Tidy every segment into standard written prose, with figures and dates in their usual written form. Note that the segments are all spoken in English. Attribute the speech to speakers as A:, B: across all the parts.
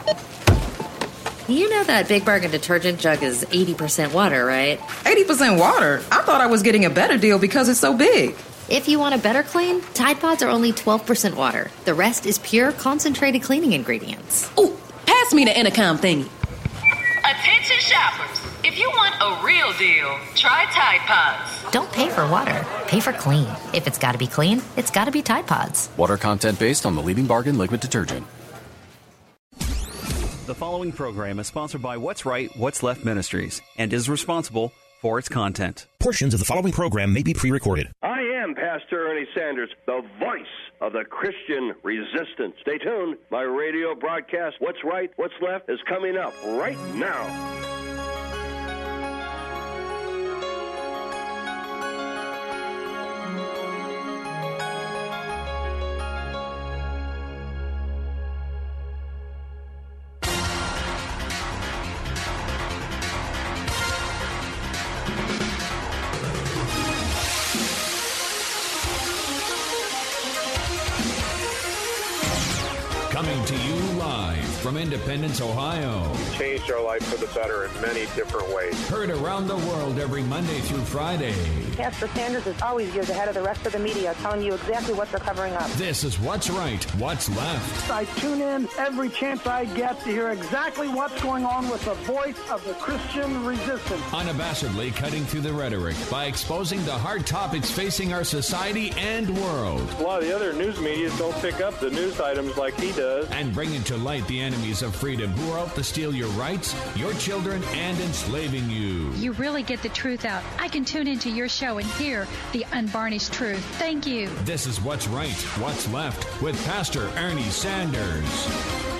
A: You know that Big Bargain detergent jug is 80% water, right?
B: 80% water? I thought I was getting a better deal because it's so big.
A: If you want a better clean, Tide Pods are only 12% water. The rest is pure, concentrated cleaning ingredients.
C: Ooh, pass me the intercom thingy.
D: Attention shoppers. If you want a real deal, try Tide Pods.
A: Don't pay for water. Pay for clean. If it's got to be clean, it's got to be Tide Pods.
E: Water content based on the leading bargain liquid detergent.
F: The following program is sponsored by What's Right, What's Left Ministries and is responsible for its content.
G: Portions of the following program may be pre-recorded.
H: I am Pastor Ernie Sanders, the voice of the Christian resistance. Stay tuned. My radio broadcast, What's Right, What's Left, is coming up right now.
I: Coming to you live from Independence, Ohio.
J: Changed our life for the better in many different ways.
I: Heard around the world every Monday through Friday.
K: Pastor Sanders is always years ahead of the rest of the media, telling you exactly what they're covering up.
I: This is What's Right, What's Left.
L: I tune in every chance I get to hear exactly what's going on with the voice of the Christian resistance.
I: Unabashedly cutting through the rhetoric by exposing the hard topics facing our society and world.
J: A lot of the other news media don't pick up the news items like he does.
I: And bringing to light the enemies of freedom who are out to steal your rights, your children, and enslaving you.
M: You really get the truth out. I can tune into your show and hear the unvarnished truth. Thank you.
I: This is What's Right, What's Left with Pastor Ernie Sanders.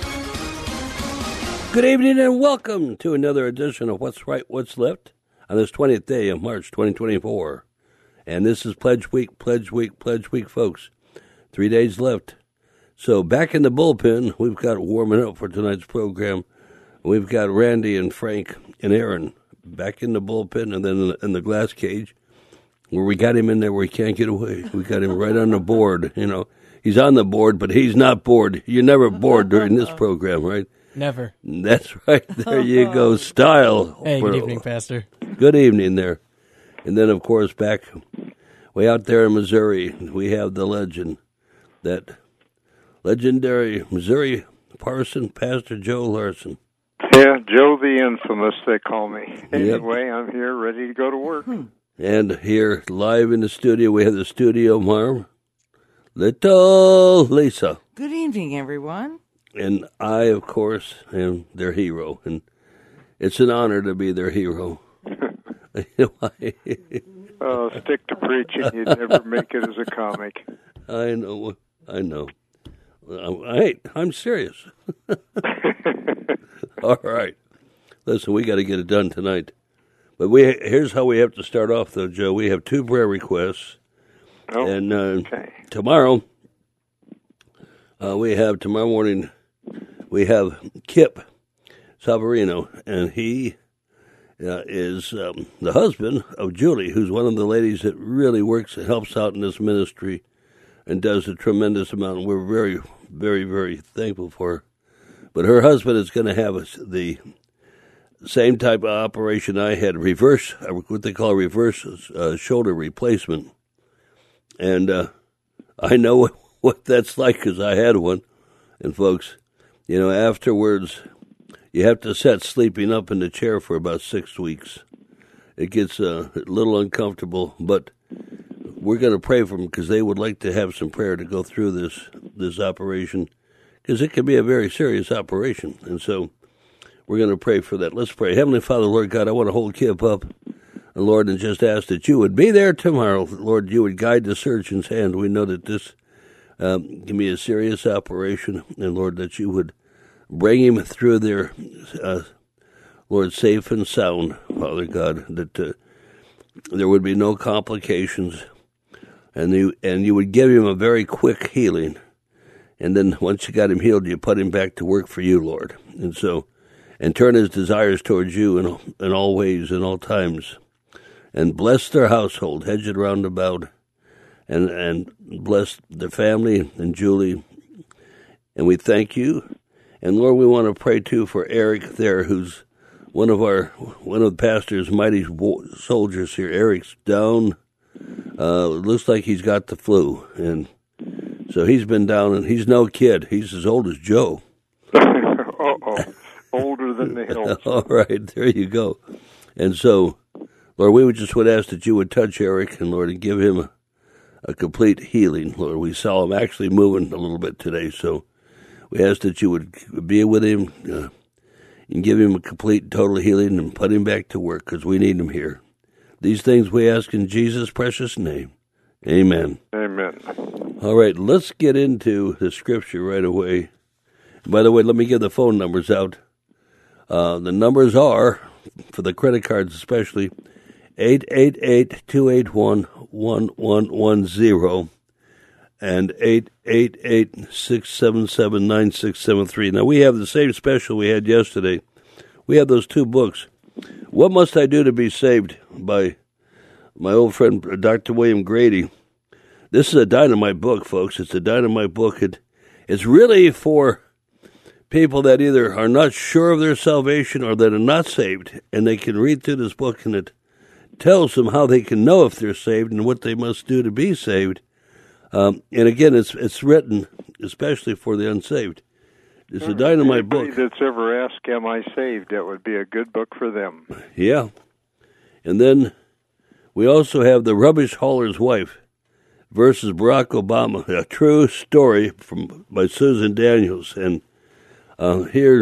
N: Good evening and welcome to another edition of What's Right, What's Left on this 20th day of March 2024. And this is Pledge Week, Pledge Week, Pledge Week, folks. 3 days left. So back in the bullpen, we've got warming up for tonight's program. We've got Randy and Frank and Aaron back in the bullpen and then in the glass cage where we got him in there where he can't get away. We got him right on the board. You know, he's on the board, but he's not bored. You're never bored during this program, right?
O: Never.
N: That's right. There you go. Style.
O: Hey, good evening, Pastor.
N: Good evening there. And then, of course, back way out there in Missouri, we have the legend, that legendary Missouri parson, Pastor Joe Larson.
P: Yeah, Joe the infamous, they call me. Anyway, yep. I'm here ready to go to work.
N: And here, live in the studio, we have the studio mom, Little Lisa.
Q: Good evening, everyone.
N: And I, of course, am their hero. And it's an honor to be their hero.
P: Oh, stick to preaching. You'd never make it as a comic.
N: I know. Hey, I'm serious. All right. Listen, we got to get it done tonight. But here's how we have to start off, though, Joe. We have 2 prayer requests.
P: Oh,
N: and
P: okay.
N: Tomorrow morning, we have Kip Savarino, and he is the husband of Julie, who's one of the ladies that really works and helps out in this ministry and does a tremendous amount. We're very, very, very thankful for her. But her husband is going to have the same type of operation I had, what they call a reverse shoulder replacement. And I know what that's like because I had one. And folks, you know, afterwards, you have to set sleeping up in the chair for about 6 weeks. It gets a little uncomfortable, but we're going to pray for them because they would like to have some prayer to go through this operation because it can be a very serious operation. And so we're going to pray for that. Let's pray. Heavenly Father, Lord God, I want to hold Kip up, and Lord, and just ask that you would be there tomorrow. Lord, you would guide the surgeon's hand. We know that this can be a serious operation, and Lord, that you would bring him through there, Lord, safe and sound, Father God, that there would be no complications, and you would give him a very quick healing. And then once you got him healed, you put him back to work for you, Lord. And turn his desires towards you in all ways, in all times. And bless their household, hedge it round about, and bless their family and Julie. And we thank you, And Lord, we want to pray too for Eric there, who's one of the pastor's mighty soldiers here. Eric's down. Looks like he's got the flu, and so he's been down, and he's no kid. He's as old as Joe.
P: Older than the hills.
N: All right, there you go. And so, Lord, we would ask that you would touch Eric, and Lord, and give him a complete healing. Lord, we saw him actually moving a little bit today, so we ask that you would be with him and give him a complete, total healing and put him back to work, because we need him here. These things we ask in Jesus' precious name. Amen.
P: Amen.
N: All right, let's get into the scripture right away. By the way, let me give the phone numbers out. The numbers are, for the credit cards especially, 888-281-1110 and 888-677-9673. Now, we have the same special we had yesterday. We have those two books. What Must I Do to Be Saved by my old friend Dr. William Grady. This is a dynamite book, folks. It's a dynamite book. It's really for people that either are not sure of their salvation or that are not saved, and they can read through this book, and it tells them how they can know if they're saved and what they must do to be saved. And again, it's written especially for the unsaved. It's a dynamite book.
P: Anybody that's ever asked, am I saved, that would be a good book for them.
N: Yeah. And then we also have The Rubbish Hauler's Wife versus Barack Obama, a true story by Susan Daniels. And here,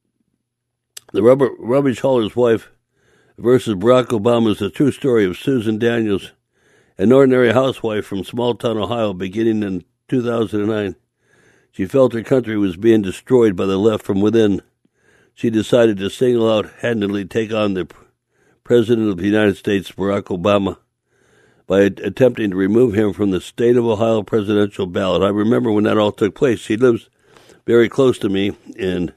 N: The Rubbish Hauler's Wife versus Barack Obama is a true story of Susan Daniels, an ordinary housewife from small-town Ohio beginning in 2009. She felt her country was being destroyed by the left from within. She decided to single-handedly take on the President of the United States, Barack Obama, by attempting to remove him from the state of Ohio presidential ballot. I remember when that all took place. She lives very close to me, and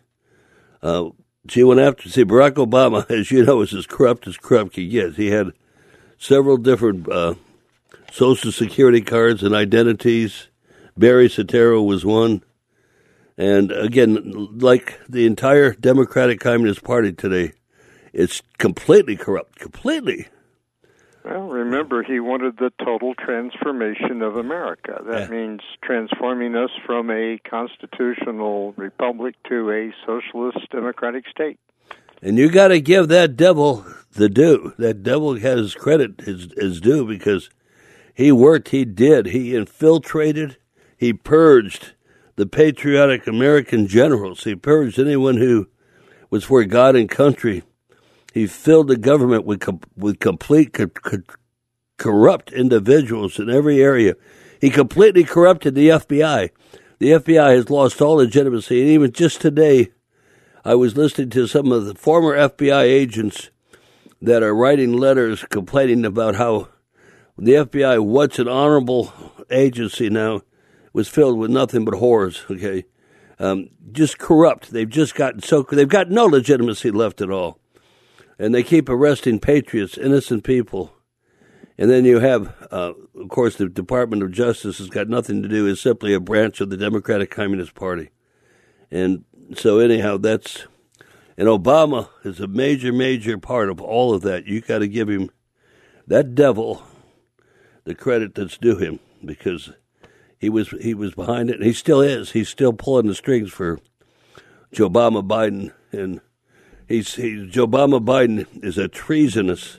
N: she went after, see, Barack Obama, as you know, is as corrupt can get. He had several different Social Security cards and identities. Barry Soetoro was one. And again, like the entire Democratic Communist Party today, it's completely corrupt, completely.
P: Well, remember, he wanted the total transformation of America. That means transforming us from a constitutional republic to a socialist democratic state.
N: And you got to give that devil the due. That devil has credit, his due, because he worked, he did, he infiltrated, he purged the patriotic American generals. He purged anyone who was for God and country. He filled the government with complete corrupt individuals in every area. He completely corrupted the FBI. The FBI has lost all legitimacy. And even just today, I was listening to some of the former FBI agents that are writing letters complaining about how the FBI, what's an honorable agency now, was filled with nothing but whores, okay? Just corrupt. They've got no legitimacy left at all. And they keep arresting patriots, innocent people. And then you have, of course, the Department of Justice has got nothing to do. It's simply a branch of the Democratic Communist Party. And so anyhow, and Obama is a major, major part of all of that. You got to give him, that devil, the credit that's due him, because he was behind it, and he still is. He's still pulling the strings for Joe Biden, and Joe Biden is a treasonous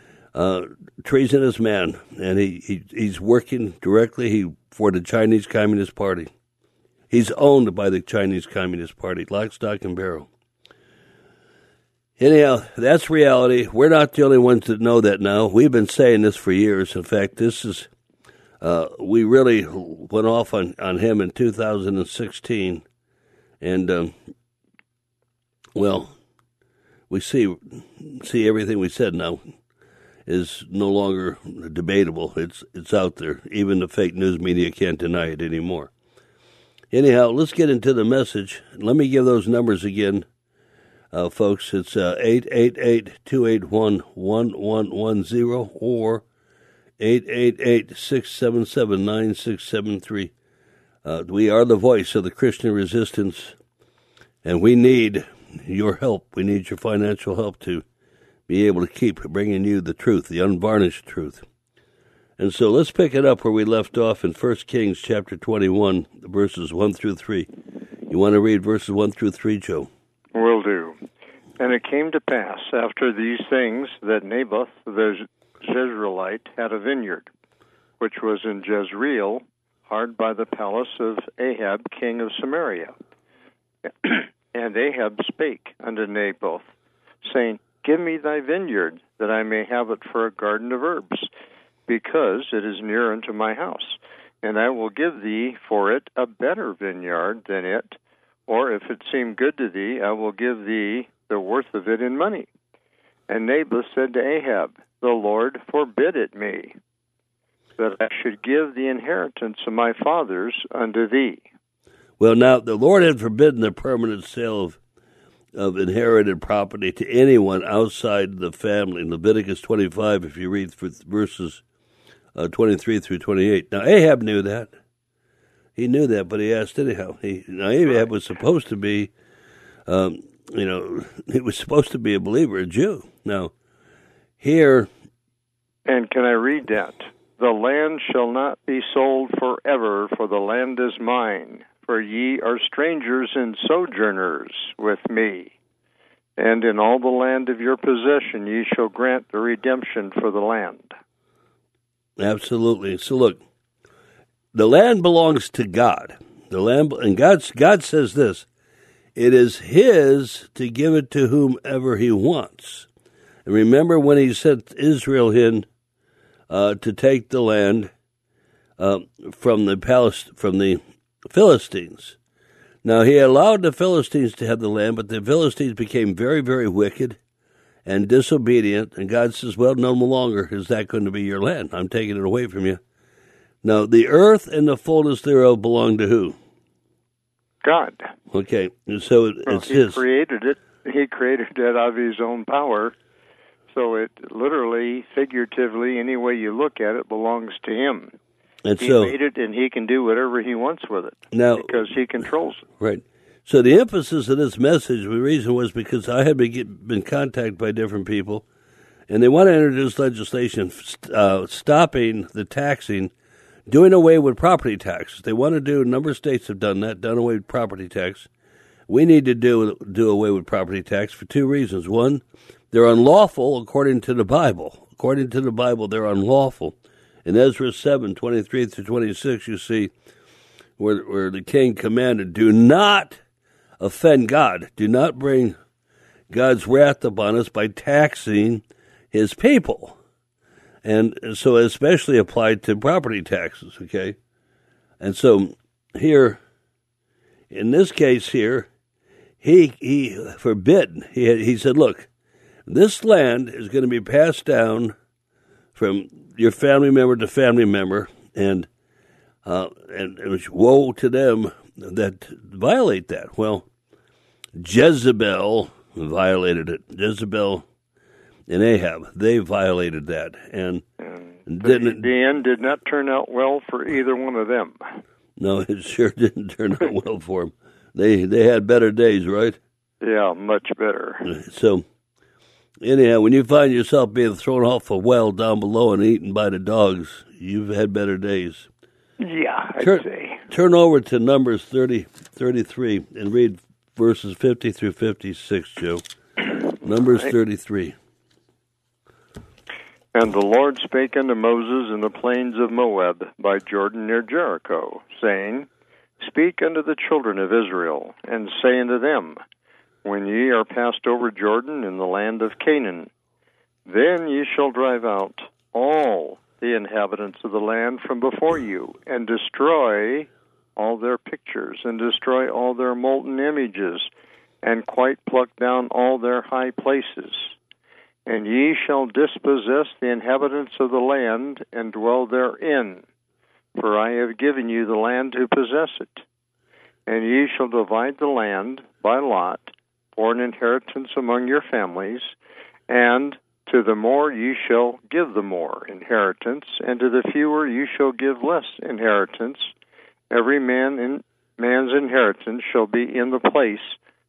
N: man, and he's working directly for the Chinese Communist Party. He's owned by the Chinese Communist Party, lock, stock, and barrel. Anyhow, that's reality. We're not the only ones that know that now. We've been saying this for years. In fact, this is we really went off on him in 2016, and well, we see everything we said now is no longer debatable. It's out there. Even the fake news media can't deny it anymore. Anyhow, let's get into the message. Let me give those numbers again, folks. It's 888-281-1110 or 888-677-9673. We are the voice of the Christian resistance. And we need your help. We need your financial help to be able to keep bringing you the truth, the unvarnished truth. And so let's pick it up where we left off in 1 Kings chapter 21, verses 1 through 3. You want to read verses 1 through 3, Joe?
P: Will do. And it came to pass after these things that Naboth the Jezreelite had a vineyard, which was in Jezreel, hard by the palace of Ahab, king of Samaria. And Ahab spake unto Naboth, saying, Give me thy vineyard, that I may have it for a garden of herbs, because it is near unto my house. And I will give thee for it a better vineyard than it, or if it seem good to thee, I will give thee the worth of it in money. And Naboth said to Ahab, The Lord forbid it me, that I should give the inheritance of my fathers unto thee.
N: Well, now, the Lord had forbidden the permanent sale of inherited property to anyone outside the family. In Leviticus 25, if you read verses 23 through 28. Now, Ahab knew that. He knew that, but he asked anyhow. Ahab was supposed to be, he was supposed to be a believer, a Jew. Now, here...
P: And can I read that? The land shall not be sold forever, for the land is mine. For ye are strangers and sojourners with me. And in all the land of your possession ye shall grant the redemption for the land.
N: Absolutely. So look, the land belongs to God. The land, and God says this, it is his to give it to whomever he wants. And remember when he sent Israel in to take the land from the Philistines. Now, he allowed the Philistines to have the land, but the Philistines became very, very wicked and disobedient, and God says, well, no longer is that going to be your land. I'm taking it away from you. Now, the earth and the fullness thereof belong to who?
P: God.
N: Okay, and so it's his.
P: He created it. He created it out of his own power. So it literally, figuratively, any way you look at it, belongs to him.
N: And
P: he made it, and he can do whatever he wants with it
N: now,
P: because he controls it.
N: Right. So the emphasis of this message, the reason was because I had been contacted by different people, and they want to introduce legislation stopping the taxing, doing away with property taxes. They want to do, a number of states have done that, done away with property tax. We need to do away with property tax for two reasons. One, they're unlawful according to the Bible. According to the Bible, they're unlawful. In Ezra 7, 23 through 26, you see where the king commanded, do not offend God. Do not bring God's wrath upon us by taxing his people. And so especially applied to property taxes, okay? And so here, in this case here, he forbid. He said, look, this land is going to be passed down from your family member to family member, and it was woe to them that violate that. Well, Jezebel violated it. Jezebel and Ahab, they violated that, and
P: the end did not turn out well for either one of them.
N: No, it sure didn't turn out well for them. They had better days, right?
P: Yeah, much better.
N: So, anyhow, when you find yourself being thrown off a well down below and eaten by the dogs, you've had better days.
P: Yeah, I'd say.
N: Turn over to Numbers 33 and read verses 50 through 56, Joe. Numbers 33.
P: And the Lord spake unto Moses in the plains of Moab by Jordan near Jericho, saying, Speak unto the children of Israel, and say unto them, When ye are passed over Jordan in the land of Canaan, then ye shall drive out all the inhabitants of the land from before you, and destroy all their pictures, and destroy all their molten images, and quite pluck down all their high places. And ye shall dispossess the inhabitants of the land, and dwell therein, for I have given you the land to possess it. And ye shall divide the land by lot, for an inheritance among your families, and to the more ye shall give the more inheritance, and to the fewer ye shall give less inheritance. Every man's inheritance shall be in the place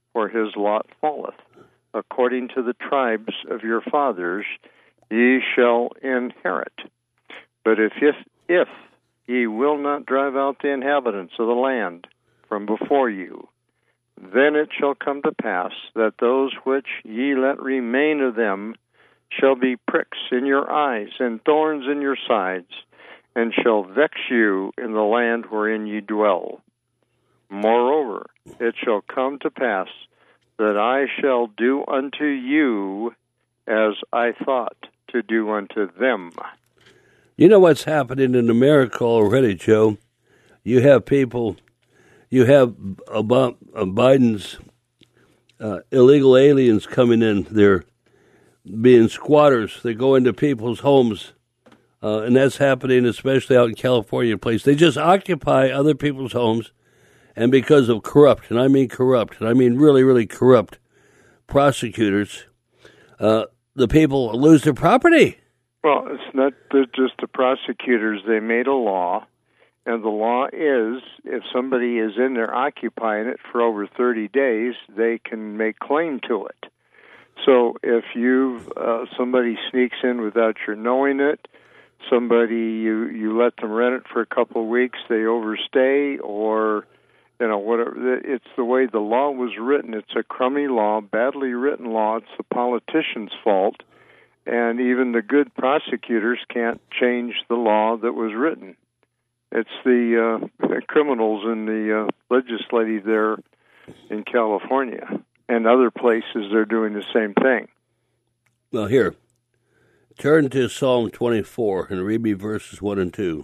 P: where his lot falleth. According to the tribes of your fathers, ye shall inherit. But if ye will not drive out the inhabitants of the land from before you, then it shall come to pass that those which ye let remain of them shall be pricks in your eyes and thorns in your sides, and shall vex you in the land wherein ye dwell. Moreover, it shall come to pass that I shall do unto you as I thought to do unto them.
N: You know what's happening in America already, Joe? You have people, you have Biden's illegal aliens coming in. They're being squatters. They go into people's homes, and that's happening especially out in California place. They just occupy other people's homes, and because of corrupt, and I mean really, really corrupt prosecutors, the people lose their property.
P: Well, it's not just the prosecutors. They made a law, and the law is if somebody is in there occupying it for over 30 days, they can make claim to it. So if somebody sneaks in without your knowing it, you let them rent it for a couple of weeks, they overstay, or whatever. It's the way the law was written. It's a crummy law, badly written law. It's the politicians' fault. And even the good prosecutors can't change the law that was written. It's the criminals in the legislative there in California and other places. They're doing the same thing.
N: Well, here, turn to Psalm 24 and read me verses 1 and 2.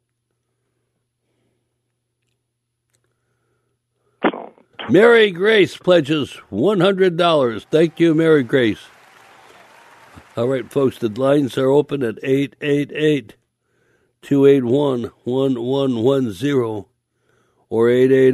N: Mary Grace pledges $100. Thank you, Mary Grace. All right, folks, the lines are open at 888-281-1110 or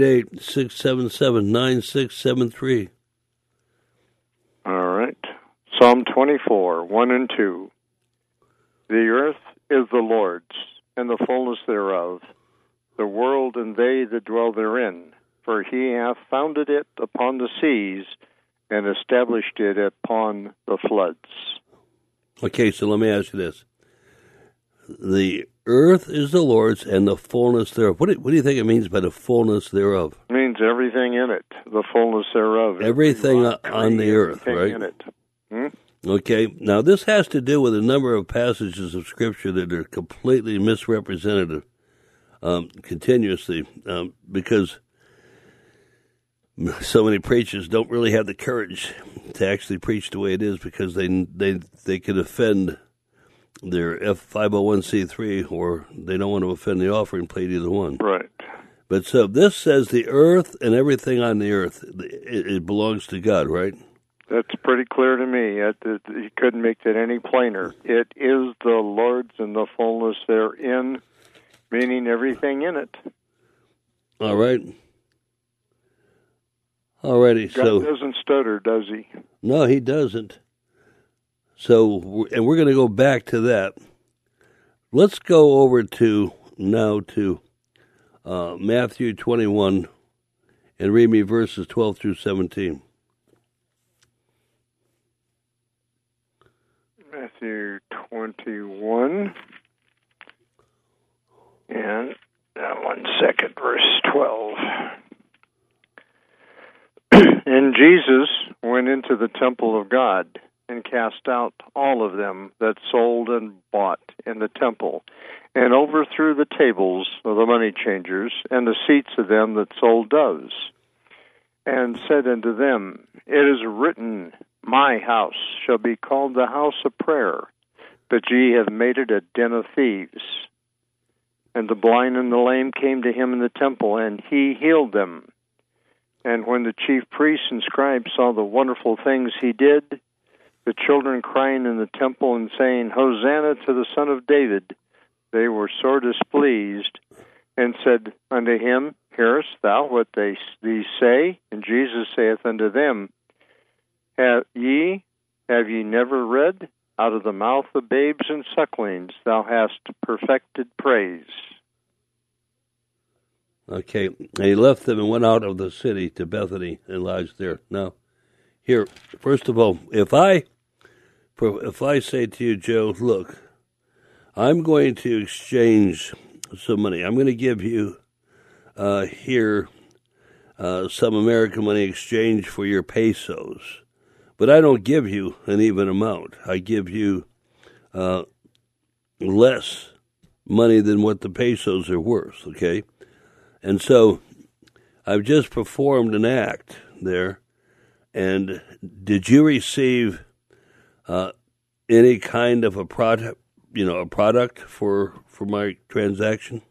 N: 888-677-9673.
P: All right. Psalm 24, 1 and 2. The earth is the Lord's, and the fullness thereof, the world and they that dwell therein. For he hath founded it upon the seas and established it upon the floods.
N: Okay, so let me ask you this. The earth is the Lord's and the fullness thereof. What do you think it means by the fullness thereof?
P: It means everything in it, the fullness thereof.
N: Everything on the earth, right?
P: In it.
N: Okay, now this has to do with a number of passages of Scripture that are completely misrepresented continuously because so many preachers don't really have the courage to actually preach the way it is because they could offend their 501c3 or they don't want to offend the offering plate, either one.
P: Right.
N: But so this says the earth and everything on the earth, it belongs to God, right?
P: That's pretty clear to me. You couldn't make that any plainer. It is the Lord's and the fullness therein, meaning everything in it.
N: All right. Alrighty,
P: God doesn't stutter, does he?
N: No, he doesn't. So, and we're going to go back to that. Let's go over to Matthew 21 and read me verses 12 through 17.
P: Matthew 21. And 1 second, verse 12. And Jesus went into the temple of God and cast out all of them that sold and bought in the temple, and overthrew the tables of the money changers and the seats of them that sold doves, and said unto them, It is written, My house shall be called the house of prayer, but ye have made it a den of thieves. And the blind and the lame came to him in the temple, and he healed them. And when the chief priests and scribes saw the wonderful things he did, the children crying in the temple and saying, Hosanna to the Son of David, they were sore displeased, and said unto him, Hearest thou what these say? And Jesus saith unto them, Have ye never read? Out of the mouth of babes and sucklings thou hast perfected praise.
N: Okay, and he left them and went out of the city to Bethany and lodged there. Now, here, first of all, if I say to you, Joe, look, I'm going to exchange some money. I'm going to give you here some American money in exchange for your pesos. But I don't give you an even amount. I give you less money than what the pesos are worth, okay? And so I've just performed an act there. And did you receive any kind of a product, a product for my transaction?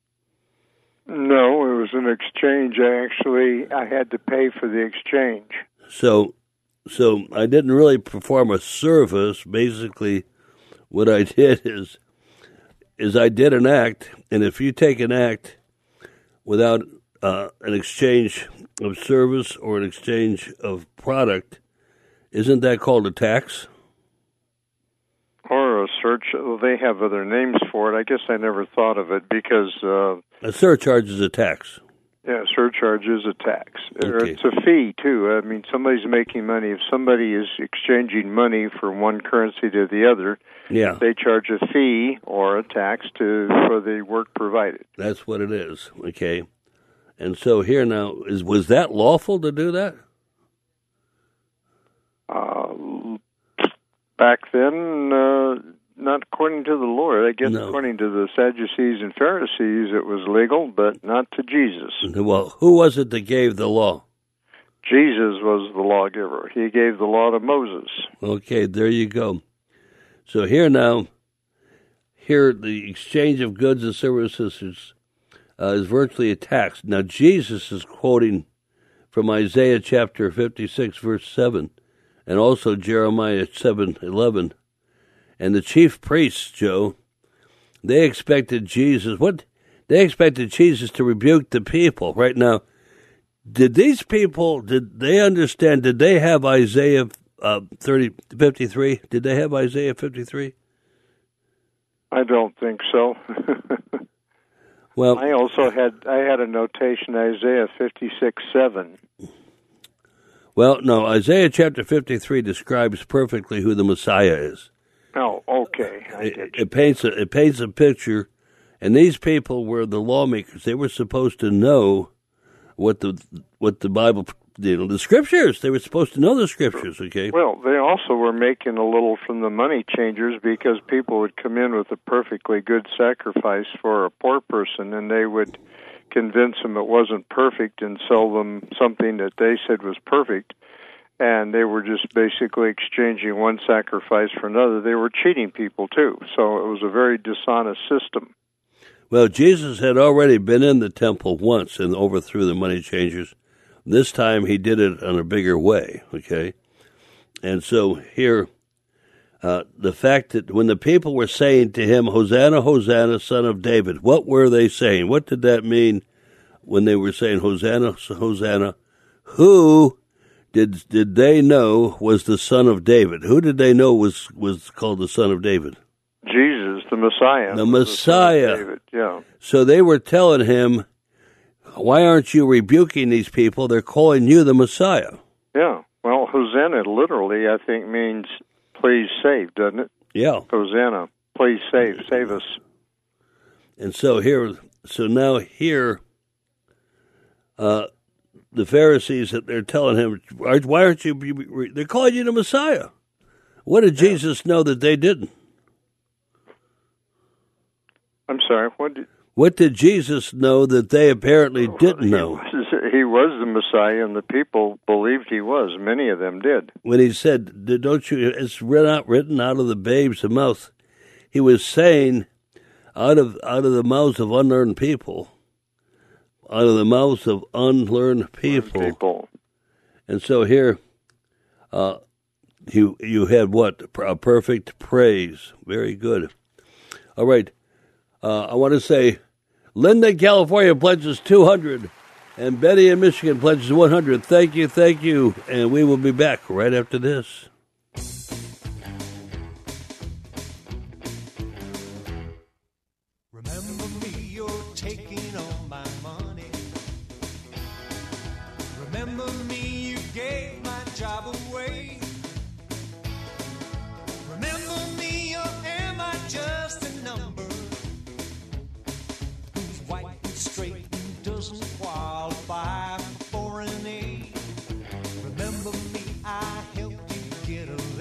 P: No, it was an exchange. I had to pay for the exchange.
N: So I didn't really perform a service. Basically, what I did is I did an act, and if you take an act without an exchange of service or an exchange of product, isn't that called a tax?
P: Or a search. Well, they have other names for it. I guess I never thought of it because...
N: a surcharge is a tax.
P: Yeah, surcharge is a tax.
N: Okay.
P: It's a fee, too. I mean, somebody's making money. If somebody is exchanging money from one currency to the other, they charge a fee or a tax for the work provided.
N: That's what it is, okay? And so here now, was that lawful to do that?
P: Back then, not according to the Lord. I guess according to the Sadducees and Pharisees, it was legal, but not to Jesus.
N: Well, who was it that gave the law?
P: Jesus was the lawgiver. He gave the law to Moses.
N: Okay, there you go. So here now, the exchange of goods and services is virtually a tax. Now, Jesus is quoting from Isaiah chapter 56, verse 7, and also Jeremiah 7:11. And the chief priests, Joe, they expected Jesus to rebuke the people. Right now, did they understand, did they have Isaiah 53? Did they have Isaiah 53?
P: I don't think so.
N: Well,
P: I had a notation, Isaiah 56:7.
N: Well, no, Isaiah chapter 53 describes perfectly who the Messiah is.
P: Oh, okay.
N: It paints a picture, and these people were the lawmakers. They were supposed to know what the Bible, the scriptures. They were supposed to know the scriptures. Okay.
P: Well, they also were making a little from the money changers because people would come in with a perfectly good sacrifice for a poor person, and they would convince them it wasn't perfect and sell them something that they said was perfect. And they were just basically exchanging one sacrifice for another. They were cheating people, too. So it was a very dishonest system.
N: Well, Jesus had already been in the temple once and overthrew the money changers. This time he did it in a bigger way, okay? And so here, the fact that when the people were saying to him, Hosanna, Hosanna, son of David, what were they saying? What did that mean when they were saying, Hosanna, Hosanna? Who did they know was the son of David? Who did they know was called the son of David?
P: Jesus, the Messiah.
N: The Messiah.
P: The son of David, yeah.
N: So they were telling him, why aren't you rebuking these people? They're calling you the Messiah.
P: Yeah. Well, Hosanna literally, I think, means please save, doesn't it?
N: Yeah.
P: Hosanna, please save us.
N: And so now here, the Pharisees, that they're telling him, why aren't you, they're calling you the Messiah. What did Jesus know that they didn't?
P: I'm sorry,
N: what did Jesus know that they apparently didn't know?
P: He was the Messiah, and the people believed he was. Many of them did.
N: When he said, don't you, it's written out of the babe's mouth. He was saying, out of the mouths of unlearned people, out of the mouths of unlearned people. And so here, you had what? A perfect praise. Very good. All right. I want to say, Linda in California pledges 200, and Betty in Michigan pledges 100. Thank you, and we will be back right after this.
O: Remember me, you're taking all my money.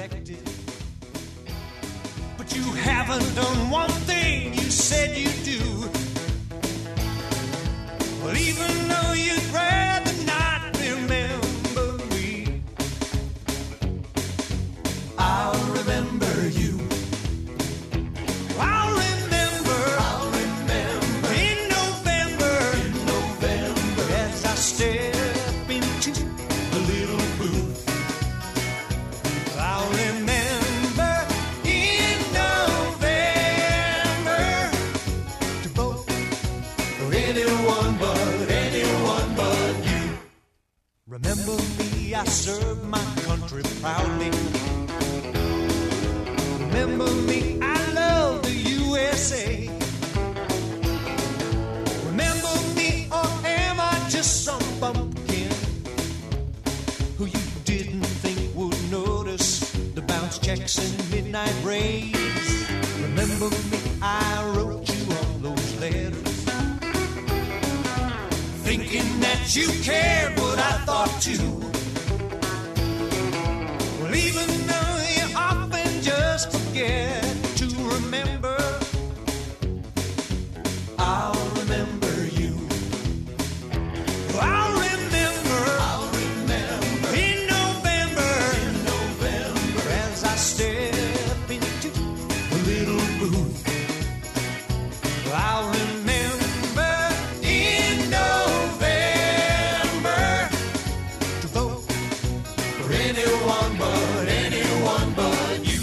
O: expected. But you haven't done one thing you said you'd do. Well, even though you'd rather not remember me, I'll remember you. I'll remember in November, as I step into the little booth. I'll remember in November to vote for anyone but you. Remember me, I served my country proudly. Remember me, I love the USA. Remember me, or am I just some bumpkin who you didn't think would notice the bounce checks and midnight rays? Remember me, I wrote you all those letters, thinking that you cared what I thought too. Well, even though you often just forget to remember, I'll remember you. I'll remember in November, as I step into the little booth. I'll remember in November to vote for anyone but you.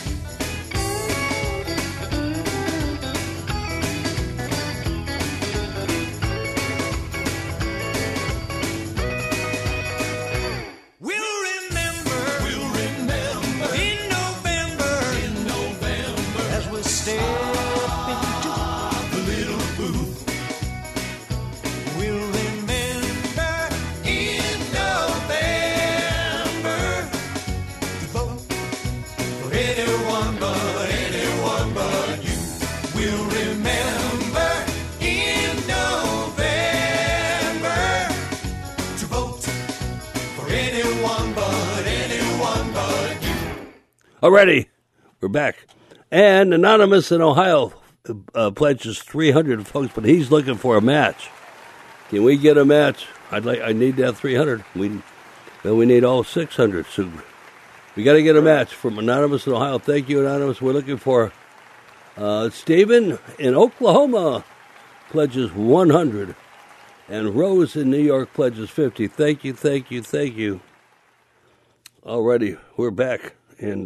O: We'll remember in November, as we step into the little booth. We'll remember in November to vote for anyone but you. We'll remember in November to vote for anyone but you.
N: Alrighty, we're back. And Anonymous in Ohio pledges 300 folks, but he's looking for a match. Can we get a match? I need that 300. We need all 600. So we got to get a match from Anonymous in Ohio. Thank you, Anonymous. We're looking for Stephen in Oklahoma pledges 100, and Rose in New York pledges 50. Thank you. Alrighty, we're back, and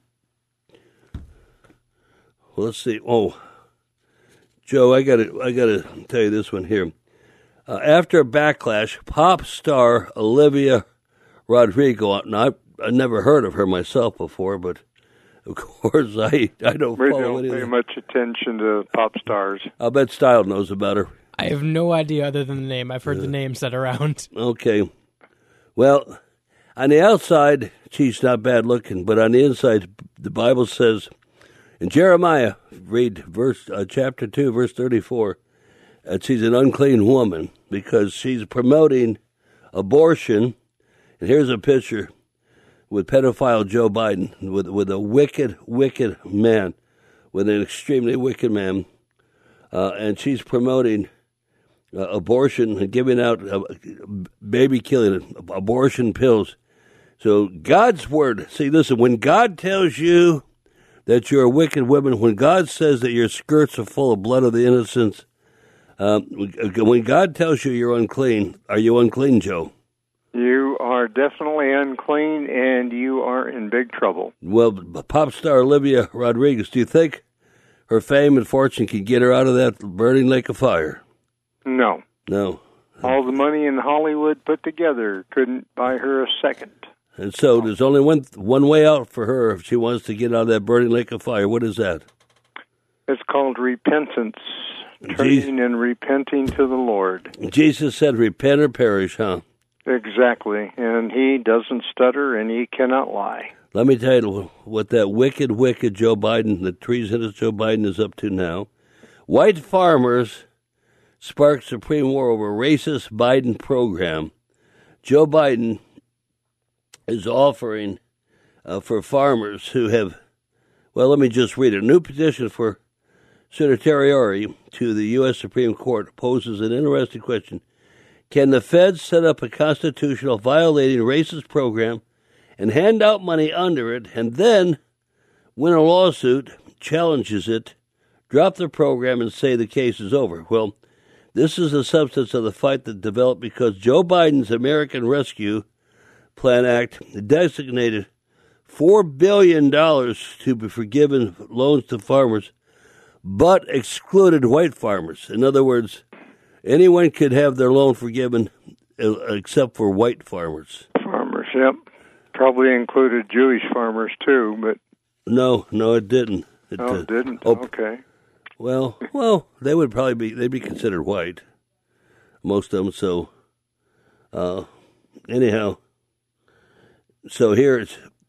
N: well, let's see. Oh, Joe, I gotta tell you this one here. After a backlash, pop star Olivia Rodrigo. Now, I never heard of her myself before, but of course I don't follow
P: We don't
N: anything.
P: pay much attention to pop stars.
N: I'll bet Style knows about her.
Q: I have no idea other than the name. I've heard the name said around.
N: Okay. Well, on the outside, she's not bad looking, but on the inside, the Bible says in Jeremiah, read chapter 2, verse 34, that she's an unclean woman because she's promoting abortion. And here's a picture with pedophile Joe Biden, with a wicked man, with an extremely wicked man, and she's promoting abortion and giving out baby-killing abortion pills. So God's word, see, listen, when God tells you that you're a wicked woman, when God says that your skirts are full of blood of the innocents, when God tells you you're unclean, are you unclean, Joe?
P: You are definitely unclean, and you are in big trouble.
N: Well, pop star Olivia Rodrigo, do you think her fame and fortune can get her out of that burning lake of fire?
P: No.
N: All
P: the money in Hollywood put together couldn't buy her a second.
N: And so there's only one way out for her if she wants to get out of that burning lake of fire. What is that?
P: It's called repentance. Turning and repenting to the Lord.
N: Jesus said, repent or perish, huh?
P: Exactly. And he doesn't stutter and he cannot lie.
N: Let me tell you what that wicked Joe Biden, the treasonous Joe Biden is up to now. White farmers spark supreme war over racist Biden program. Joe Biden is offering for farmers who have, well, let me just read it. A new petition for certiorari to the U.S. Supreme Court poses an interesting question. Can the feds set up a constitutional violating racist program and hand out money under it and then win a lawsuit, challenges it, drop the program, and say the case is over? Well, this is the substance of the fight that developed because Joe Biden's American Rescue Plan Act designated $4 billion to be forgiven loans to farmers, but excluded white farmers. In other words, anyone could have their loan forgiven except for white farmers.
P: Farmers, yep. Probably included Jewish farmers too, but... No,
N: it didn't.
P: It didn't? Okay.
N: Well, they would probably they'd be considered white, most of them, so... anyhow, so here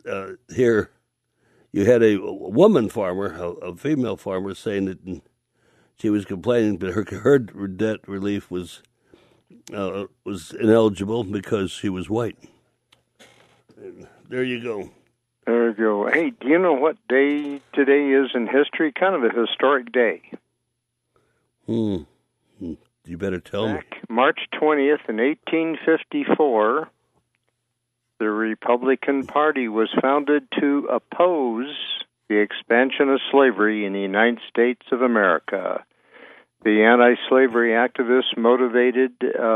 N: you had a woman farmer, a female farmer, saying that she was complaining that her debt relief was ineligible because she was white. And there you go.
P: There you go. Hey, do you know what day today is in history? Kind of a historic day.
N: You better tell me.
P: March 20th in 1854, the Republican Party was founded to oppose the expansion of slavery in the United States of America. The anti-slavery activists motivated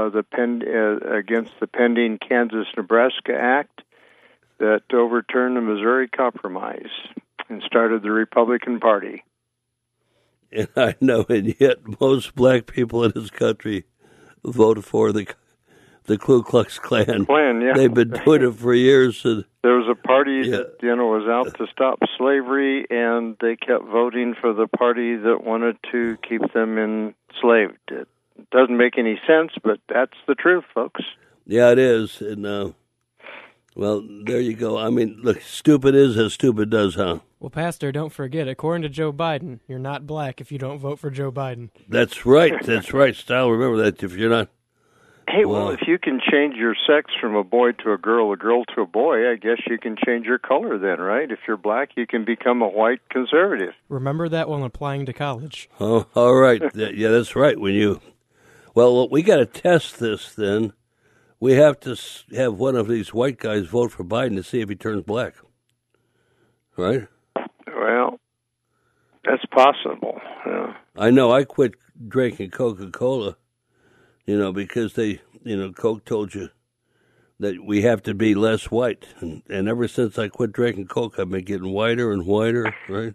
P: against the pending Kansas-Nebraska Act that overturned the Missouri Compromise and started the Republican Party.
N: And I know, and yet most black people in this country vote for the Ku Klux Klan.
P: Yeah.
N: They've been doing it for years. And,
P: there was a party that was out to stop slavery, and they kept voting for the party that wanted to keep them enslaved. It doesn't make any sense, but that's the truth, folks.
N: Yeah, it is. And well, there you go. I mean, look, stupid is as stupid does, huh?
Q: Well, Pastor, don't forget, according to Joe Biden, you're not black if you don't vote for Joe Biden.
N: That's right. That's right, Style. Remember that if you're not.
P: Hey, well, if you can change your sex from a boy to a girl to a boy, I guess you can change your color then, right? If you're black, you can become a white conservative.
Q: Remember that when applying to college.
N: Oh, all right. Yeah, that's right. Well, we got to test this then. We have to have one of these white guys vote for Biden to see if he turns black. Right?
P: Well, that's possible. Yeah.
N: I know. I quit drinking Coca-Cola, because Coke told you that we have to be less white. And ever since I quit drinking Coke, I've been getting whiter and whiter, right?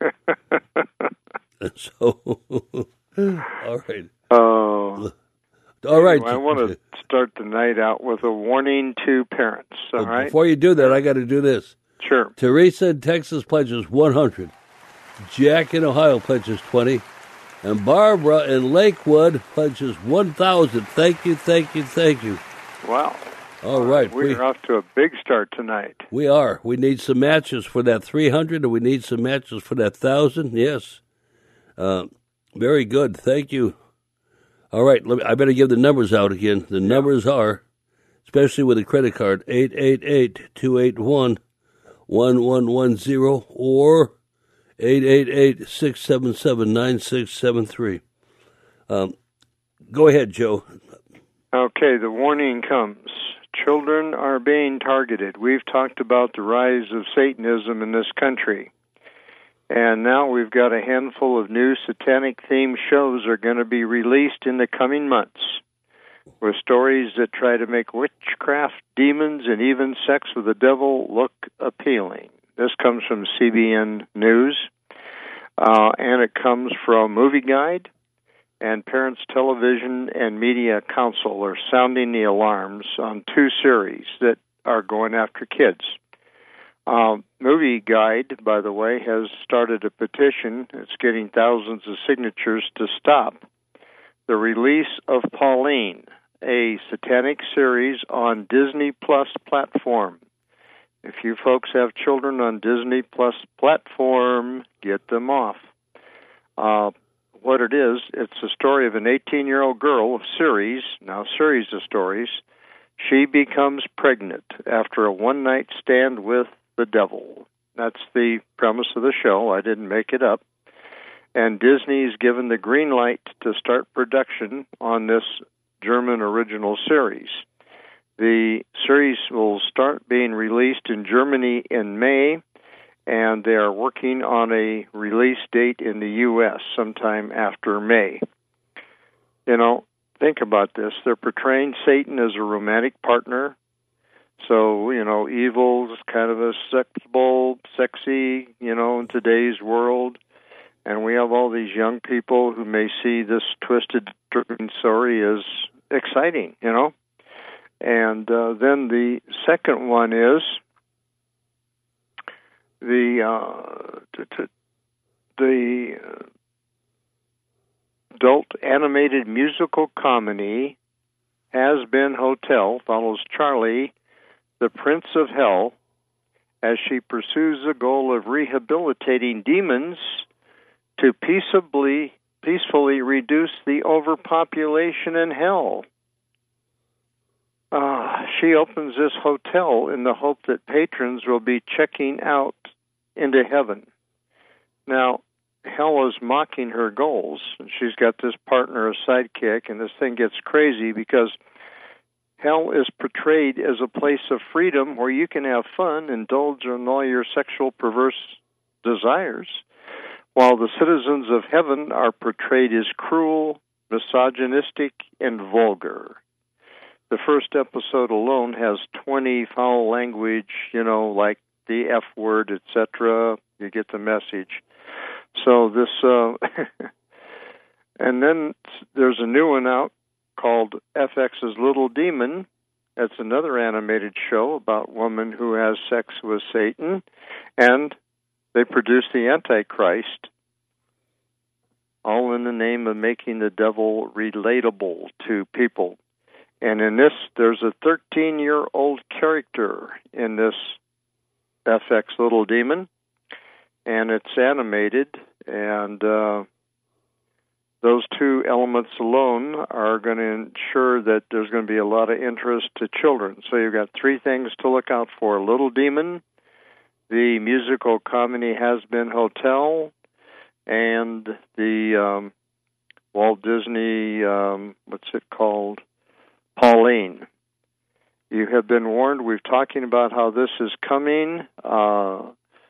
N: And so, all right.
P: Oh.
N: All right.
P: I want to start the night out with a warning to parents, all right?
N: Before you do that, I got to do this.
P: Sure.
N: Teresa in Texas pledges 100. Jack in Ohio pledges 20. And Barbara in Lakewood pledges 1,000. Thank you, thank you, thank you.
P: Wow.
N: All right.
P: We're off to a big start tonight.
N: We are. We need some matches for that 300, and we need some matches for that 1,000. Yes. Very good. Thank you. All right, I better give the numbers out again. The numbers are, especially with a credit card, 888-281-1110 or 888-677-9673. Go ahead, Joe.
P: Okay, the warning comes. Children are being targeted. We've talked about the rise of Satanism in this country. And now we've got a handful of new satanic-themed shows are going to be released in the coming months with stories that try to make witchcraft, demons, and even sex with the devil look appealing. This comes from CBN News, and it comes from Movie Guide, and Parents Television and Media Council are sounding the alarms on two series that are going after kids. Movie Guide, by the way, has started a petition. It's getting thousands of signatures to stop the release of Pauline, a satanic series on Disney Plus platform. If you folks have children on Disney Plus platform, get them off. What it is, it's a story of an 18-year-old girl, series of stories. She becomes pregnant after a one-night stand with the devil. That's the premise of the show. I didn't make it up. And Disney's given the green light to start production on this German original series. The series will start being released in Germany in May, and they are working on a release date in the U.S. sometime after May. You know, think about this. They're portraying Satan as a romantic partner. So, you know, evil is kind of a sexy, you know, in today's world. And we have all these young people who may see this twisted story as exciting, you know. And then the second one is the adult animated musical comedy Has Been Hotel follows Charlie, the Prince of Hell, as she pursues the goal of rehabilitating demons to peacefully reduce the overpopulation in hell. She opens this hotel in the hope that patrons will be checking out into heaven. Now, hell is mocking her goals. She's got this partner, a sidekick, and this thing gets crazy because hell is portrayed as a place of freedom where you can have fun, indulge in all your sexual perverse desires, while the citizens of heaven are portrayed as cruel, misogynistic, and vulgar. The first episode alone has 20 foul language, you know, like the F word, etc. You get the message. So this, and then there's a new one out called FX's Little Demon. That's another animated show about a woman who has sex with Satan, and they produce the Antichrist, all in the name of making the devil relatable to people. And in this, there's a 13-year-old character in this FX Little Demon, and it's animated, and those two elements alone are going to ensure that there's going to be a lot of interest to children. So you've got three things to look out for: Little Demon, the musical comedy Has Been Hotel, and the Walt Disney, what's it called? Pauline. You have been warned. We've talking about how this is coming out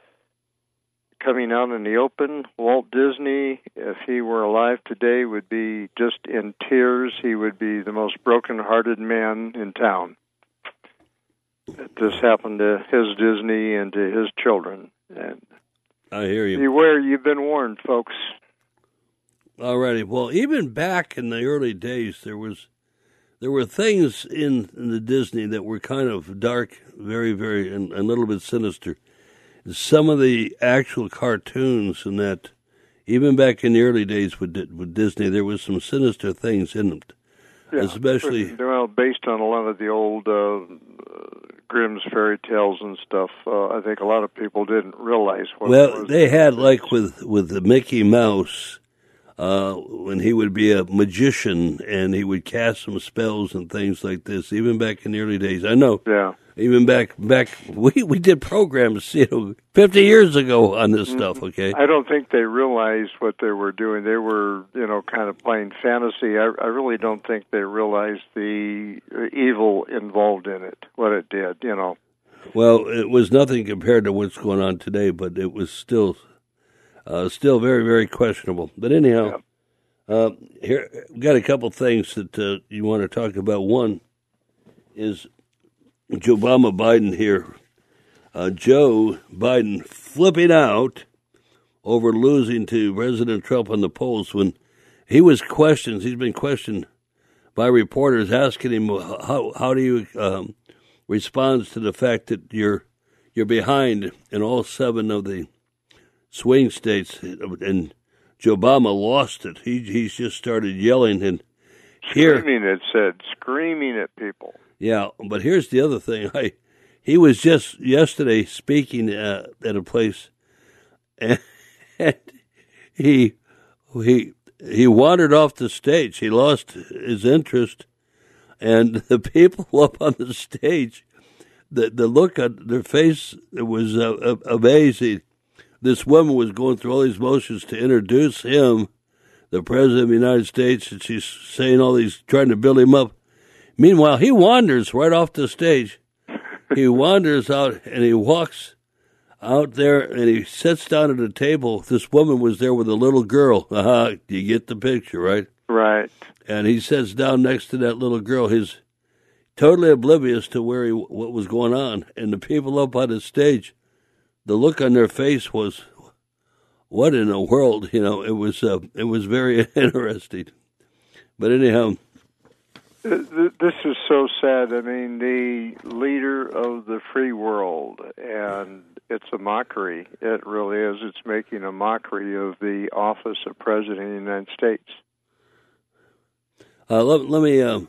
P: in the open. Walt Disney, if he were alive today, would be just in tears. He would be the most broken-hearted man in town. This happened to his Disney and to his children. And
N: I hear you.
P: Beware, you've been warned, folks.
N: All righty. Well, even back in the early days, there were things in the Disney that were kind of dark, very, very, and a little bit sinister. Some of the actual cartoons and that, even back in the early days with Disney, there was some sinister things in them.
P: Yeah,
N: especially
P: based on a lot of the old Grimm's fairy tales and stuff. I think a lot of people didn't realize what.
N: Well, they had like with the Mickey Mouse. When he would be a magician and he would cast some spells and things like this, even back in the early days. I know.
P: Yeah.
N: Even back, we did programs, 50 years ago on this stuff. Okay.
P: I don't think they realized what they were doing. They were, kind of playing fantasy. I really don't think they realized the evil involved in it, what it did.
N: Well, it was nothing compared to what's going on today, but it was still very, very questionable. But anyhow, here we got a couple things that you want to talk about. One is Joe Biden here. Joe Biden flipping out over losing to President Trump on the polls when he was questioned. He's been questioned by reporters asking him, how do you respond to the fact that you're behind in all 7 of the swing states, and Joe Obama lost it. He's just started yelling and
P: screaming at people.
N: Yeah, but here's the other thing. He was just yesterday speaking at a place, and he wandered off the stage. He lost his interest, and the people up on the stage the look on their face, it was amazing. This woman was going through all these motions to introduce him, the President of the United States, and she's saying all these, trying to build him up. Meanwhile, he wanders right off the stage. He wanders out, and he walks out there, and he sits down at a table. This woman was there with a little girl. You get the picture, right?
P: Right.
N: And he sits down next to that little girl. He's totally oblivious to what was going on. And the people up on the stage, the look on their face was, what in the world? You know, it was very interesting. But anyhow,
P: this is so sad. I mean, the leader of the free world, and it's a mockery. It really is. It's making a mockery of the office of President of the United States. Let me.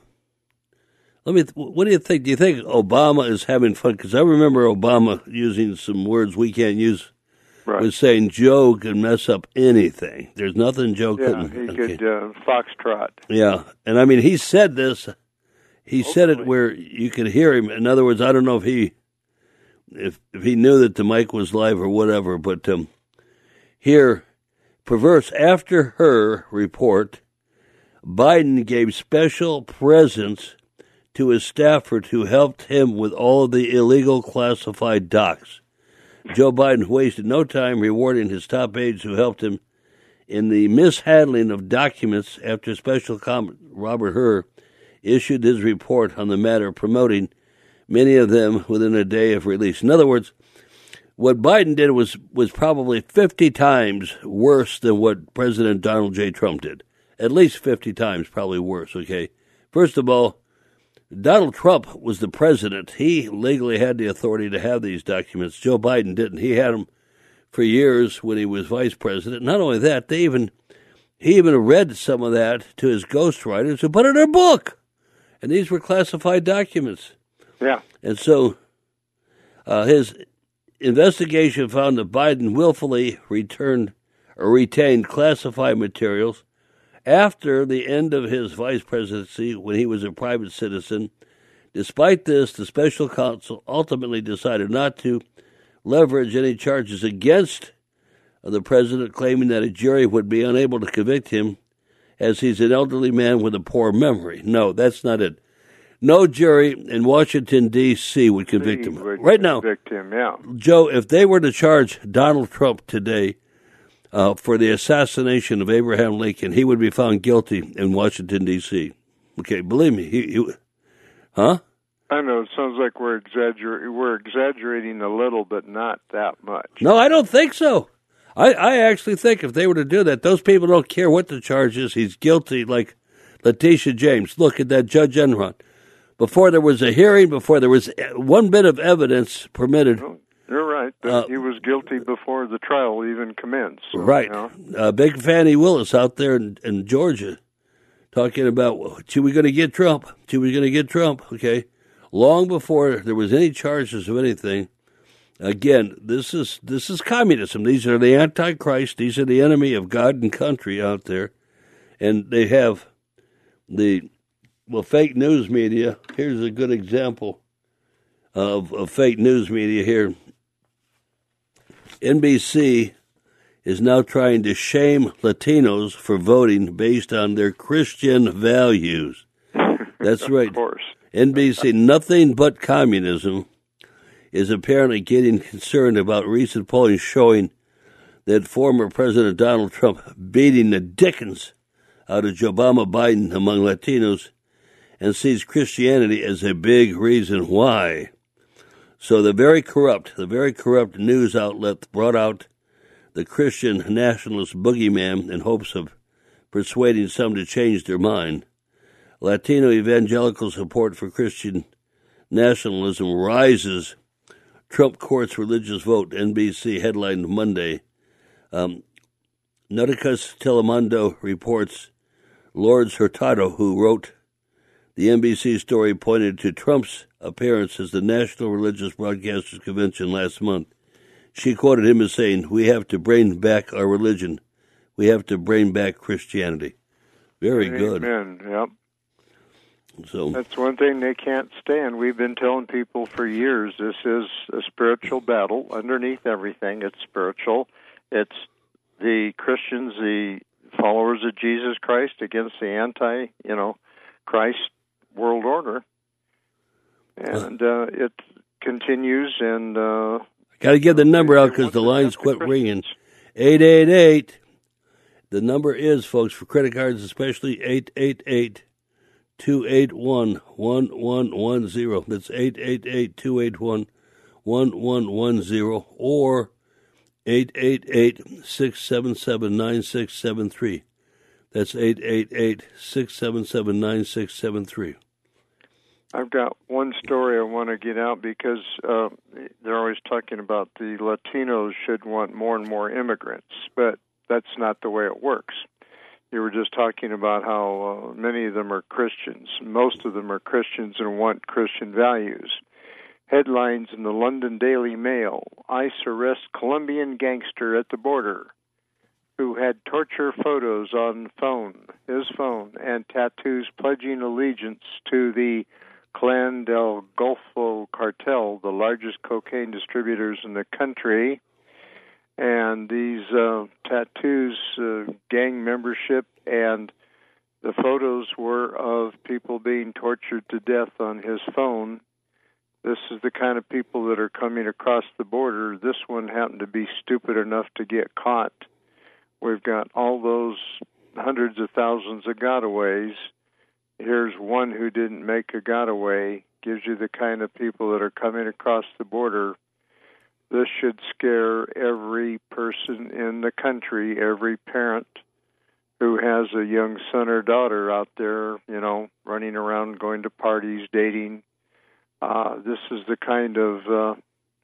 P: What do you think? Do you think Obama is having fun? Because I remember Obama using some words we can't use. Right. Was saying Joe can mess up anything. There's nothing Joe couldn't. Yeah, he could foxtrot.
N: Yeah, and I mean he said this. He said it where you could hear him. In other words, I don't know if he knew that the mic was live or whatever, but here, perverse after her report. Biden gave special presents to his staffers who helped him with all of the illegal classified docs. Joe Biden wasted no time rewarding his top aides who helped him in the mishandling of documents after Special Counsel Robert Hur issued his report on the matter, promoting many of them within a day of release. In other words, what Biden did was probably 50 times worse than what President Donald J. Trump did. At least 50 times, probably worse, okay? First of all, Donald Trump was the president. He legally had the authority to have these documents. Joe Biden didn't. He had them for years when he was vice president. Not only that, he even read some of that to his ghostwriters who put it in their book. And these were classified documents.
P: Yeah.
N: And so his investigation found that Biden willfully retained classified materials after the end of his vice presidency when he was a private citizen. Despite this, the special counsel ultimately decided not to leverage any charges against the president, claiming that a jury would be unable to convict him as he's an elderly man with a poor memory. No, that's not it. No jury in Washington, D.C. would convict him. Right now, Joe, if they were to charge Donald Trump today for the assassination of Abraham Lincoln, he would be found guilty in Washington, D.C. Okay, believe me. Huh?
P: I know, it sounds like we're exaggerating a little, but not that much.
N: No, I don't think so. I actually think if they were to do that, those people don't care what the charge is. He's guilty, like Letitia James. Look at that Judge Enron. Before there was a hearing, before there was one bit of evidence permitted.
P: You're right. He was guilty before the trial even commenced. So,
N: right. You know. Big Fannie Willis out there in Georgia talking about, she was going to get Trump. She was going to get Trump, okay? Long before there was any charges of anything. Again, this is communism. These are the Antichrist. These are the enemy of God and country out there. And they have fake news media. Here's a good example of fake news media here. NBC is now trying to shame Latinos for voting based on their Christian values. That's right.
P: Of course.
N: NBC, nothing but communism, is apparently getting concerned about recent polling showing that former President Donald Trump beating the dickens out of Obama Biden among Latinos and sees Christianity as a big reason why. So the very corrupt news outlet brought out the Christian nationalist boogeyman in hopes of persuading some to change their mind. Latino evangelical support for Christian nationalism rises. Trump courts religious vote, NBC headlined Monday. Noticias Telemundo reports Lourdes Hurtado, who wrote the NBC story, pointed to Trump's appearance at the National Religious Broadcasters Convention last month. She quoted him as saying, "We have to bring back our religion. We have to bring back Christianity." Very good.
P: Amen. Yep.
N: So
P: that's one thing they can't stand. We've been telling people for years this is a spiritual battle. Underneath everything, it's spiritual. It's the Christians, the followers of Jesus Christ against the anti-Christ world order. And it continues. And
N: got to give the number out because the lines quit ringing. 888. The number is, folks, for credit cards especially, 888-281-1110. That's 888-281-1110 or 888-677-9673. That's 888-677-9673.
P: I've got one story I want to get out because they're always talking about the Latinos should want more and more immigrants, but that's not the way it works. You were just talking about how many of them are Christians. Most of them are Christians and want Christian values. Headlines in the London Daily Mail: ICE arrests Colombian gangster at the border who had torture photos on his phone, and tattoos pledging allegiance to the Clan del Golfo cartel, the largest cocaine distributors in the country. And these tattoos, gang membership, and the photos were of people being tortured to death on his phone. This is the kind of people that are coming across the border. This one happened to be stupid enough to get caught. We've got all those hundreds of thousands of gotaways. Here's one who didn't make a gotaway. Gives you the kind of people that are coming across the border. This should scare every person in the country, every parent who has a young son or daughter out there, running around, going to parties, dating. This is the kind of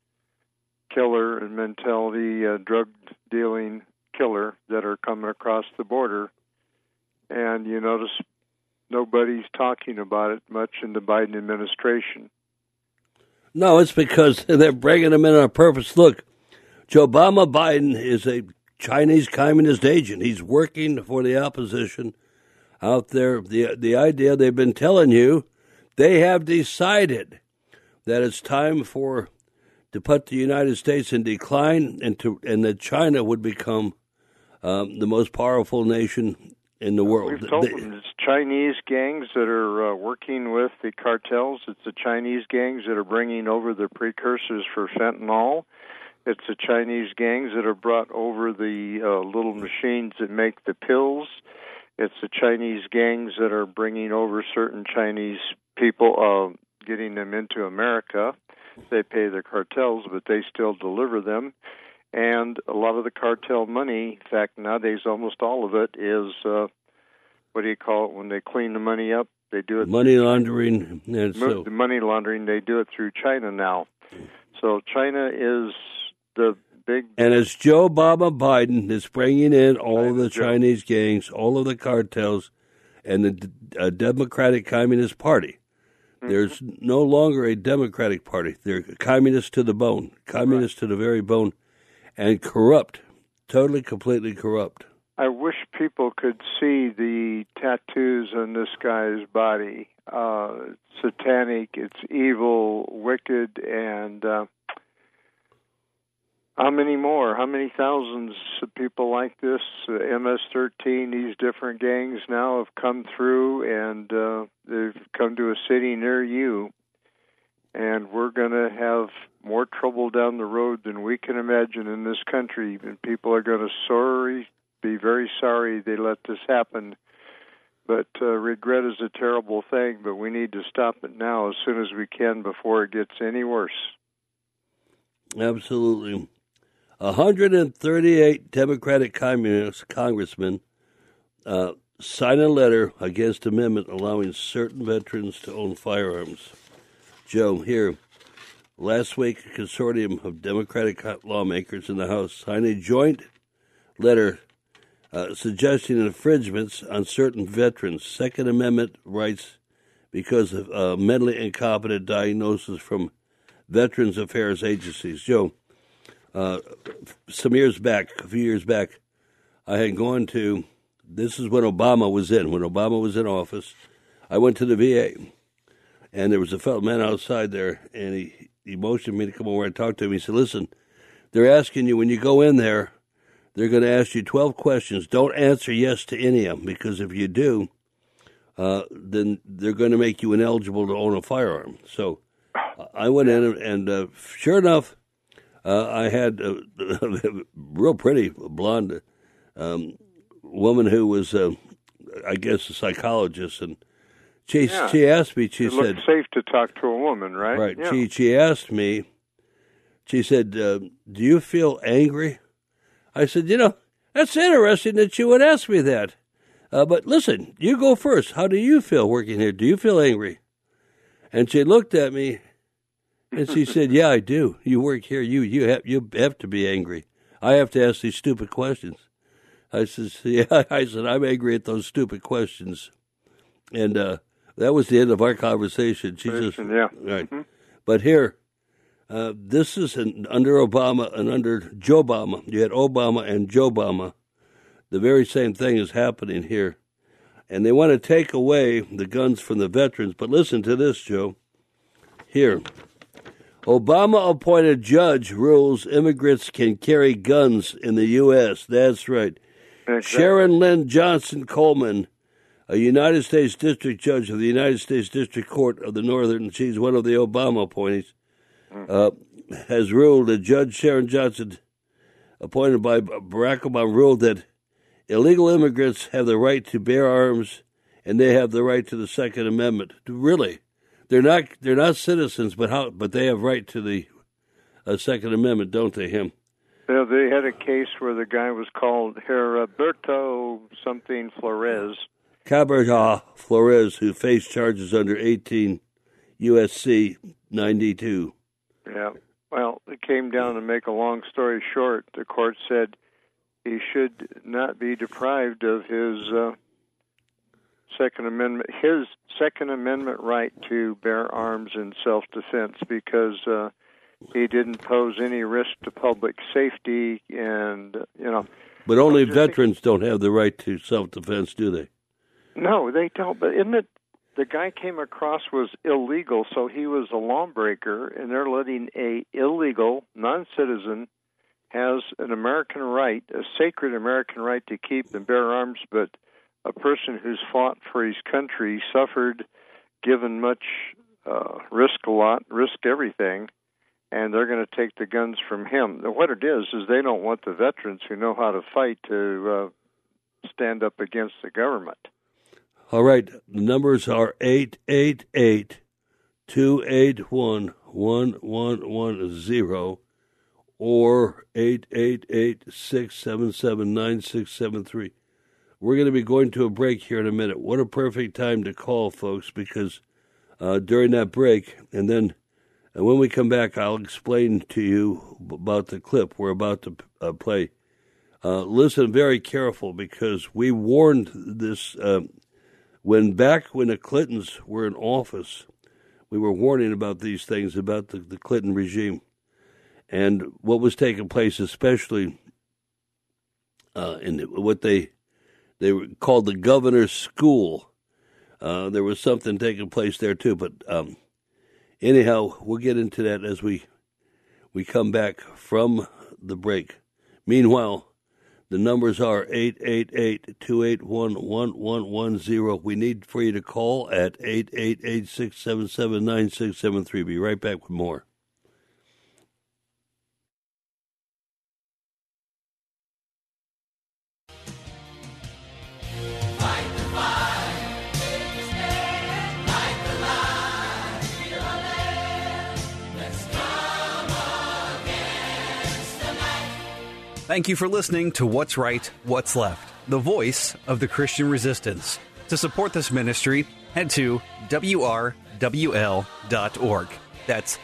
P: killer and mentality, drug-dealing killer that are coming across the border. And you notice nobody's talking about it much in the Biden administration.
N: No, it's because they're bringing them in on purpose. Look, Joe Biden is a Chinese communist agent. He's working for the opposition out there. The idea they've been telling you, they have decided that it's time to put the United States in decline and that China would become the most powerful nation in the world.
P: We've told them it's Chinese gangs that are working with the cartels. It's the Chinese gangs that are bringing over the precursors for fentanyl. It's the Chinese gangs that have brought over the little machines that make the pills. It's the Chinese gangs that are bringing over certain Chinese people, getting them into America. They pay the cartels, but they still deliver them. And a lot of the cartel money, in fact, nowadays almost all of it is, what do you call it, when they clean the money up? They do it.
N: Money laundering.
P: The money laundering, they do it through China now. So China is the big...
N: And it's Joe Biden that's bringing in all of the Chinese gangs, all of the cartels, and the Democratic Communist Party. Mm-hmm. There's no longer a Democratic Party. They're communist to the bone, communist to the very bone. And corrupt, totally, completely corrupt.
P: I wish people could see the tattoos on this guy's body. It's satanic, it's evil, wicked, and how many more? How many thousands of people like this? MS-13, these different gangs now have come through, and they've come to a city near you. And we're going to have more trouble down the road than we can imagine in this country. And people are going to be very sorry they let this happen. But regret is a terrible thing, but we need to stop it now as soon as we can before it gets any worse.
N: Absolutely. 138 Democratic Communist congressmen sign a letter against amendment allowing certain veterans to own firearms. Joe, here, last week, a consortium of Democratic lawmakers in the House signed a joint letter suggesting infringements on certain veterans' Second Amendment rights because of mentally incompetent diagnosis from Veterans Affairs agencies. Joe, a few years back, I had gone to, this is when Obama was in office, I went to the VA, and there was a fellow man outside there, and he motioned me to come over and talk to him. He said, listen, they're asking you, when you go in there, they're going to ask you 12 questions. Don't answer yes to any of them, because if you do, then they're going to make you ineligible to own a firearm. So I went in, and sure enough, I had a real pretty blonde woman who was, I guess, a psychologist, and she asked me. She said,
P: "It's safe to talk to a woman, right?"
N: Right.
P: Yeah.
N: She asked me. She said, "Do you feel angry?" I said, that's interesting that you would ask me that. But listen, you go first. How do you feel working here? Do you feel angry? And she looked at me, and she said, "Yeah, I do. You work here. You have to be angry. I have to ask these stupid questions." I said, "Yeah." I said, "I'm angry at those stupid questions." And that was the end of our conversation. She just
P: yeah.
N: Right. Mm-hmm. But here, this is under Obama and under Joe Obama. You had Obama and Joe Obama. The very same thing is happening here. And they want to take away the guns from the veterans. But listen to this, Joe. Here. Obama-appointed judge rules immigrants can carry guns in the U.S. That's right. Exactly. Sharon Lynn Johnson Coleman, a United States District Judge of the United States District Court of the Northern, she's one of the Obama appointees, has ruled that Judge Sharon Johnson, appointed by Barack Obama, ruled that illegal immigrants have the right to bear arms, and they have the right to the Second Amendment. Really, they're not citizens, but they have right to the Second Amendment, don't they? Him.
P: Yeah, they had a case where the guy was called Heriberto something Flores.
N: Cabrera Flores, who faced charges under 18 U.S.C. 92.
P: Yeah. Well, it came down to make a long story short. The court said he should not be deprived of his Second Amendment right to bear arms in self-defense because he didn't pose any risk to public safety, and
N: But only veterans don't have the right to self-defense, do they?
P: No, they don't. But isn't it? The guy came across was illegal, so he was a lawbreaker, and they're letting a illegal non-citizen has an American right, a sacred American right to keep and bear arms, but a person who's fought for his country, suffered, given much, risk everything, and they're going to take the guns from him. What it is they don't want the veterans who know how to fight to stand up against the government.
N: All right, the numbers are 888-281-1110 or 888-677-9673. We're going to be going to a break here in a minute. What a perfect time to call, folks, because during that break, and when we come back, I'll explain to you about the clip we're about to play. Listen very careful, because we warned this when the Clintons were in office. We were warning about these things, about the Clinton regime and what was taking place, especially in what they were called the governor's school. There was something taking place there too, but anyhow, we'll get into that as we come back from the break. Meanwhile, the numbers are 888-281-1110. We need for you to call at 888-677-9673. Be right back with more.
F: Thank you for listening to What's Right, What's Left, the voice of the Christian resistance. To support this ministry, head to WRWL.org. That's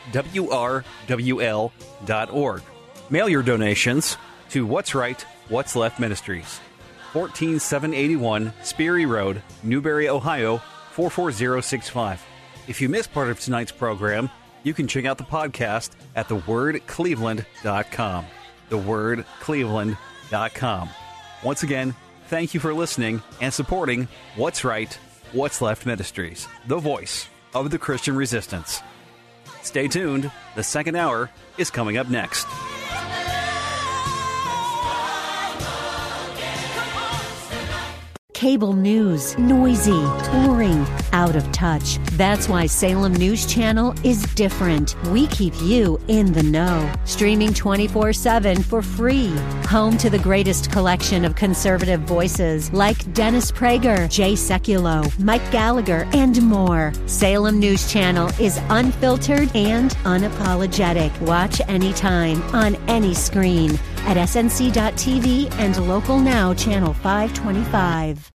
F: WRWL.org. Mail your donations to What's Right, What's Left Ministries, 14781 Sperry Road, Newberry, Ohio, 44065. If you missed part of tonight's program, you can check out the podcast at thewordcleveland.com. thewordcleveland.com. Once again, thank you for listening and supporting What's Right, What's Left Ministries, the voice of the Christian resistance. Stay tuned. The second hour is coming up next.
R: Cable news, noisy, boring, out of touch. That's why Salem News Channel is different. We keep you in the know. Streaming 24/7 for free. Home to the greatest collection of conservative voices like Dennis Prager, Jay Sekulow, Mike Gallagher, and more. Salem News Channel is unfiltered and unapologetic. Watch anytime, on any screen, at snc.tv and Local Now Channel 525.